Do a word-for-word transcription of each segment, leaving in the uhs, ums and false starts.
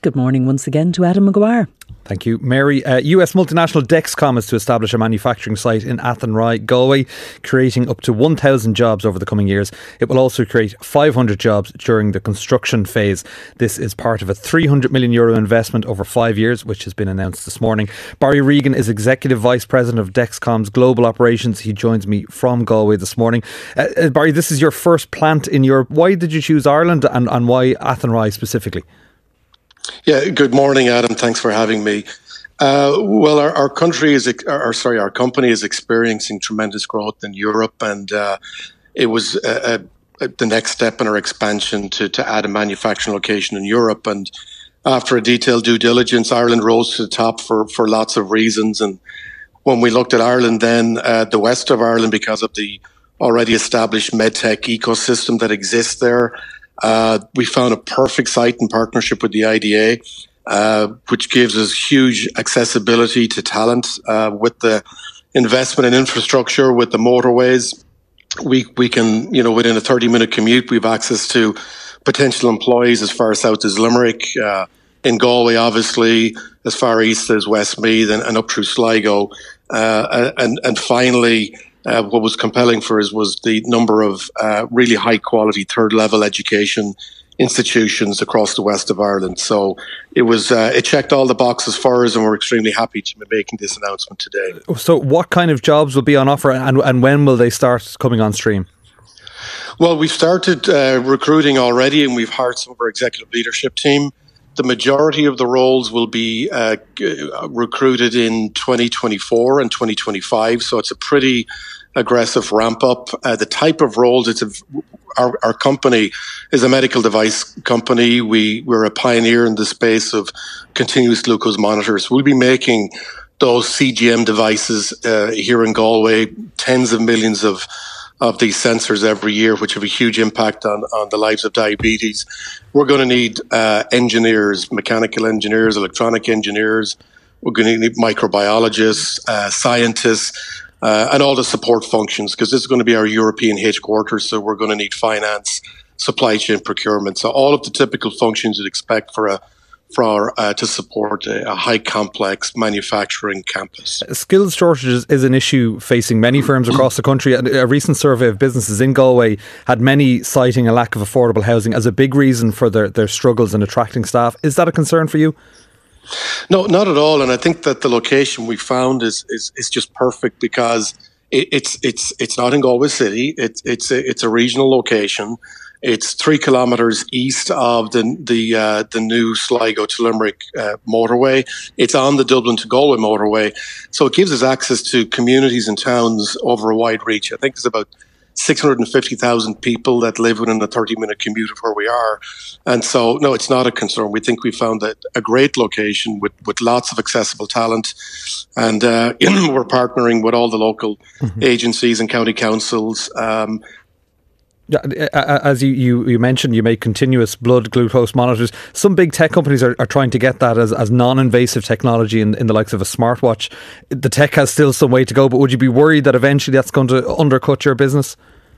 Good morning once again to Adam Maguire. Thank you, Mary. Uh, U S multinational Dexcom is to establish a manufacturing site in Athenry, Galway, creating up to one thousand jobs over the coming years. It will also create five hundred jobs during the construction phase. This is part of a three hundred million euro investment over five years, which has been announced this morning. Barry Regan is Executive Vice President of Dexcom's Global Operations. He joins me from Galway this morning. Uh, uh, Barry, this is your first plant in Europe. Why did you choose Ireland, and, and why Athenry specifically? Yeah, good morning, Adam. Thanks for having me. Uh, well, our, our country is, or sorry, our company is experiencing tremendous growth in Europe, and uh, it was uh, uh, the next step in our expansion to, to add a manufacturing location in Europe. And after a detailed due diligence, Ireland rose to the top for, for lots of reasons. And when we looked at Ireland, then uh, the west of Ireland, because of the already established medtech ecosystem that exists there, Uh, we found a perfect site in partnership with the I D A, uh, which gives us huge accessibility to talent. Uh, with the investment in infrastructure, with the motorways, we we can, you know, within a thirty minute commute, we have access to potential employees as far south as Limerick, uh, in Galway, obviously, as far east as Westmeath, and, and up through Sligo. Uh, and, and finally, Uh, what was compelling for us was the number of uh, really high quality third level education institutions across the west of Ireland. So it was uh, it checked all the boxes for us, and we're extremely happy to be making this announcement today. So what kind of jobs will be on offer, and, and when will they start coming on stream? Well, we've started uh, recruiting already, and we've hired some of our executive leadership team. The majority of the roles will be uh, recruited in twenty twenty-four and twenty twenty-five, so it's a pretty aggressive ramp up. Uh, the type of roles, it's a, our, our company is a medical device company. We, we're a pioneer in the space of continuous glucose monitors. We'll be making those C G M devices uh, here in Galway, tens of millions of of these sensors every year, which have a huge impact on, on the lives of diabetes. We're going to need uh, engineers, mechanical engineers, electronic engineers. We're going to need microbiologists, uh, scientists, uh, and all the support functions, because this is going to be our European headquarters. So we're going to need finance, supply chain, procurement. So all of the typical functions you'd expect for a for uh, to support a, a high complex manufacturing campus. Skills shortages is an issue facing many firms across the country. A recent survey of businesses in Galway had many citing a lack of affordable housing as a big reason for their, their struggles in attracting staff. Is that a concern for you? No, not at all. And I think that the location we found is is, is just perfect, because it, it's it's it's not in Galway City. It's it's a, it's a regional location. It's three kilometres east of the the uh, the new Sligo to Limerick uh, motorway. It's on the Dublin to Galway motorway, so it gives us access to communities and towns over a wide reach. I think there's about six hundred fifty thousand people that live within a thirty minute commute of where we are, and so no, it's not a concern. We think we found a, a great location with with lots of accessible talent, and uh, we're partnering with all the local mm-hmm. agencies and county councils. Um, Yeah, as you, you, you mentioned, you make continuous blood glucose monitors. Some big tech companies are, are trying to get that as, as non-invasive technology in, in the likes of a smartwatch. The tech has still some way to go, but would you be worried that eventually that's going to undercut your business?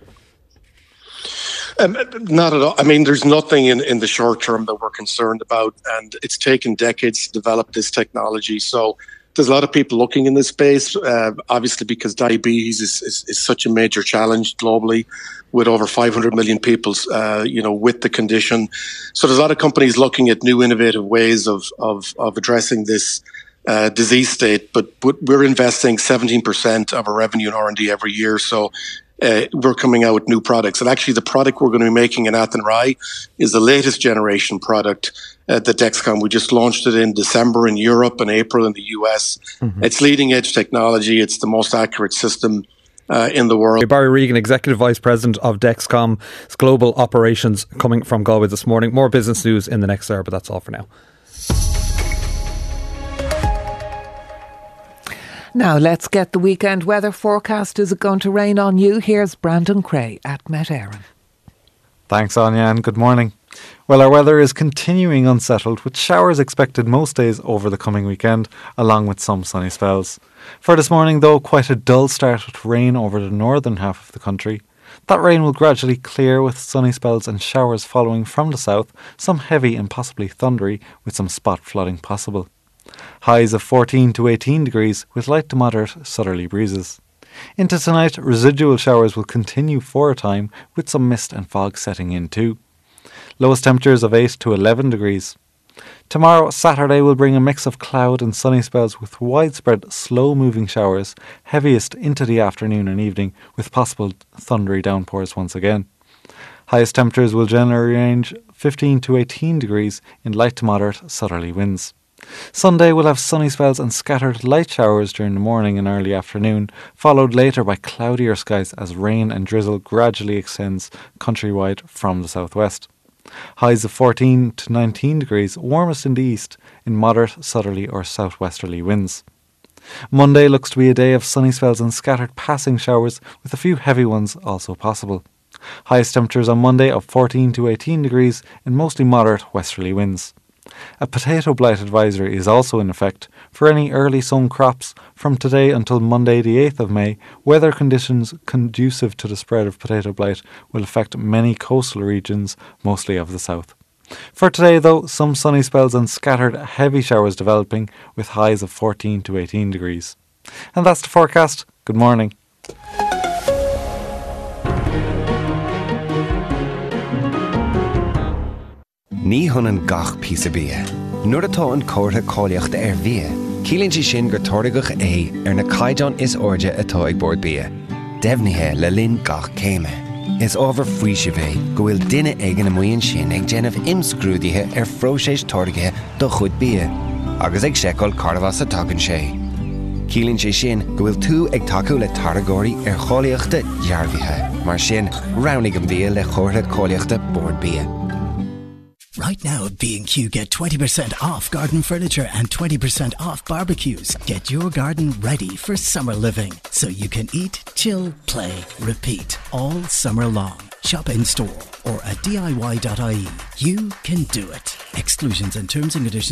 Um, not at all. I mean, there's nothing in, in the short term that we're concerned about, and it's taken decades to develop this technology. So there's a lot of people looking in this space, uh, obviously because diabetes is, is, is such a major challenge globally, with over five hundred million people, uh, you know, with the condition. So there's a lot of companies looking at new innovative ways of of, of addressing this uh, disease state. But we're investing seventeen percent of our revenue in R and D every year. So uh, we're coming out with new products. And actually, the product we're going to be making in Athenry is the latest generation product. Uh, the Dexcom, we just launched it in December in Europe and April in the U S. Mm-hmm. It's leading edge technology. It's the most accurate system uh, in the world. Barry Regan, Executive Vice President of Dexcom's Global Operations, coming from Galway this morning. More business news in the next hour, but that's all for now. Now let's get the weekend weather forecast. Is it going to rain on you? Here's Brandon Cray at Met Éireann. Thanks, Anya, and good morning. Well, our weather is continuing unsettled, with showers expected most days over the coming weekend, along with some sunny spells. For this morning, though, quite a dull start with rain over the northern half of the country. That rain will gradually clear with sunny spells and showers following from the south, some heavy and possibly thundery with some spot flooding possible. Highs of fourteen to eighteen degrees with light to moderate southerly breezes. Into tonight, residual showers will continue for a time with some mist and fog setting in too. Lowest temperatures of eight to eleven degrees. Tomorrow, Saturday, will bring a mix of cloud and sunny spells with widespread slow-moving showers, heaviest into the afternoon and evening, with possible thundery downpours once again. Highest temperatures will generally range fifteen to eighteen degrees in light to moderate southerly winds. Sunday will have sunny spells and scattered light showers during the morning and early afternoon, followed later by cloudier skies as rain and drizzle gradually extends countrywide from the southwest. Highs of fourteen to nineteen degrees, warmest in the east, in moderate southerly or southwesterly winds. Monday looks to be a day of sunny spells and scattered passing showers, with a few heavy ones also possible. Highest temperatures on Monday of fourteen to eighteen degrees in mostly moderate westerly winds. A potato blight advisory is also in effect for any early sown crops from today until Monday the eighth of May. Weather conditions conducive to the spread of potato blight will affect many coastal regions, mostly of the south. For today though, some sunny spells and scattered heavy showers developing with highs of fourteen to eighteen degrees. And that's the forecast. Good morning. Ní thunan gach píosa bia. Nuair atá an cóirtha cáilíochta ar bia, cílíonn sí sin gur tordaigh é ar na caighdeán is airde atá ag bord bia. Deimhnithe le linn gach céime. Is ábhar faoise bheith go bhfuil duine ag an amuíonn sin ag déanamh imscrúdaithe ar phróiséis tordaighe do chud bia, agus ag seiceáil carnamh sa tagann sé. Cílíonn sé sin go bhfuil tú ag taciú le targóirí ar cháilíochta dearbhaithe, mar sin rownnig an bia le cóirtha cáilíochta bord bia. Right now at B and Q, get twenty percent off garden furniture and twenty percent off barbecues. Get your garden ready for summer living so you can eat, chill, play, repeat all summer long. Shop in store or at D I Y dot I E. You can do it. Exclusions and terms and conditions